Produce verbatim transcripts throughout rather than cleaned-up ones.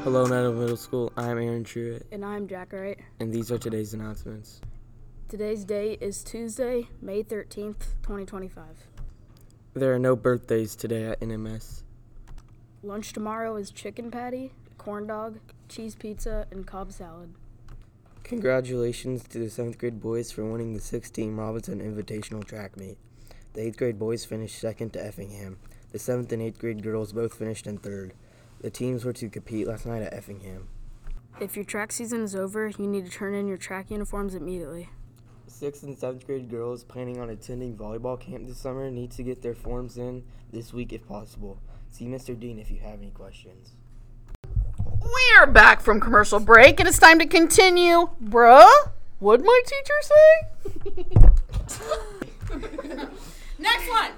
Hello, Meadow Middle School. I'm Aaron Truitt, And I'm Jack Wright. and these are today's announcements. Today's date is Tuesday, May thirteenth, twenty twenty-five. There are no birthdays today at N M S. Lunch tomorrow is chicken patty, corn dog, cheese pizza, and Cobb salad. Congratulations to the seventh grade boys for winning the sixth Team Robinson Invitational track meet. The eighth grade boys finished second to Effingham. The seventh and eighth grade girls both finished in third. The teams were to compete last night at Effingham. If your track season is over, you need to turn in your track uniforms immediately. sixth and seventh grade girls planning on attending volleyball camp this summer need to get their forms in this week if possible. See Mister Dean if you have any questions. We are back from commercial break, and it's time to continue. Bruh, what'd my teacher say? Next one.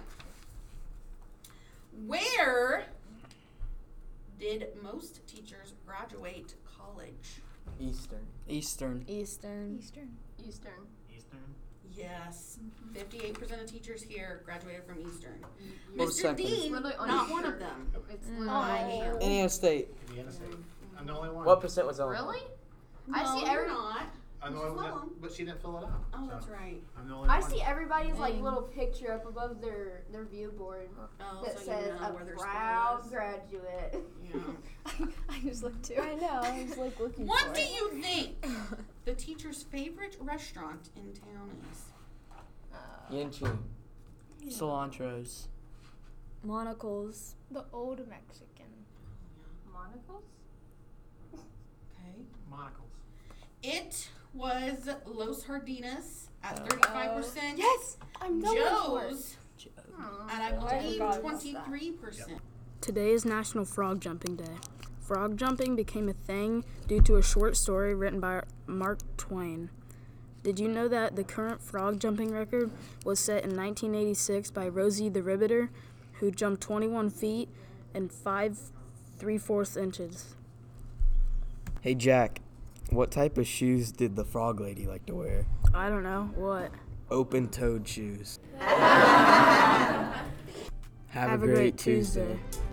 Where did most teachers graduate college? Eastern. Eastern. Eastern. Eastern. Eastern. Eastern. Yes. fifty-eight percent of teachers here graduated from Eastern. What was Mister second? Dean, Literally on not your one shirt. of them. It's Mm. literally Oh. on your shirt. Indiana State. Indiana State. I'm the only one. What percent was on? Really? No, I see you're every- not. I'm the only one, Sloan. that- but she didn't fill it out. Oh, so that's right. I'm the only I one. see everybody's like Dang. little picture up above their their view board Oh, that so says you know a where their proud school is. graduate. Yeah. I just looked too. I know. I was like looking What for do it. you think the teacher's favorite restaurant in town is? Yinching. Cilantros. Monocles. The old Mexican. Monocles? Okay. Monocles. It was Los Jardinas at thirty-five percent. Yes, I'm going for it. Joe's at I believe forgot about twenty-three percent. Today is National Frog Jumping Day. Frog jumping became a thing due to a short story written by Mark Twain. Did you know that the current frog jumping record was set in nineteen eighty-six by Rosie the Riveter, who jumped twenty-one feet and five three-fourths inches? Hey Jack, what type of shoes did the frog lady like to wear? I don't know. What? Open-toed shoes. Have, Have a great Tuesday.